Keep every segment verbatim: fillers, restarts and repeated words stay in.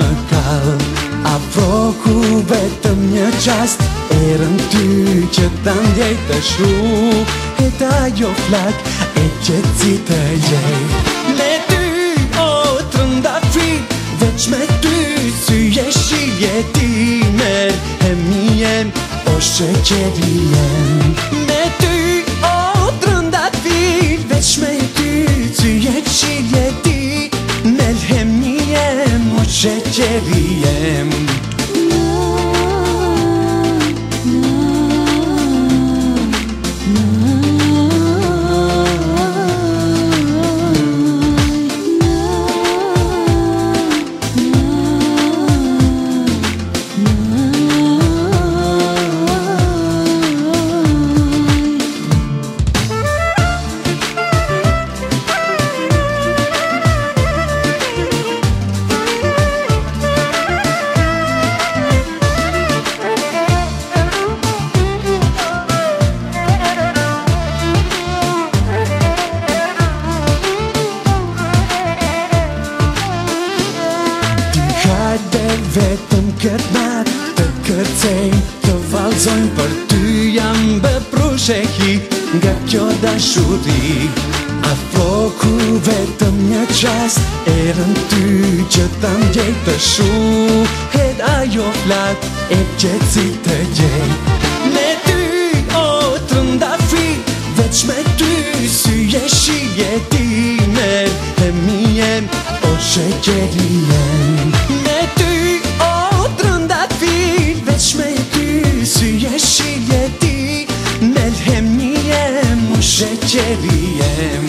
më kall. Afroku vetëm një qast, erën ty që ta ndjej të shru, e ta jo flak e qetësi të gjej. Me ty o trëndafri, veç me ty sy e shilje ti, mer e mijem o sheqeri jem. Me ty o trëndafri, veç me ty sy e shilje ti, mer e mijem o sheqeri jem. Vetëm këtë natë të kërcej, të valzojnë për ty, jam bëprush e hi nga kjo dashuri. Afroku vetëm një qast, erën ty që ta ndjej të shu, hed ajo flak e qetësi të gjej. Me ty o trëndafri, veç me ty sy e shilje ti, mer e mijem o sheqeri jem. Me ty me ty sy e shilje ti, melhem një jem o sheqeri jem.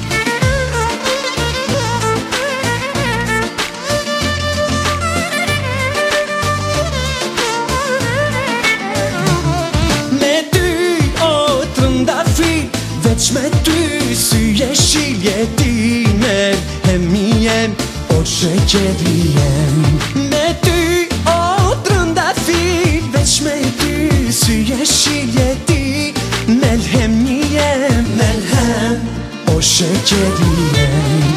Me ty o trëndafri, veç me ty sy e shilje ti, melhem një jem o sheqeri jem. Me ty me ty sy e shilje ti, melhem një jem, melhem o sheqeri jem.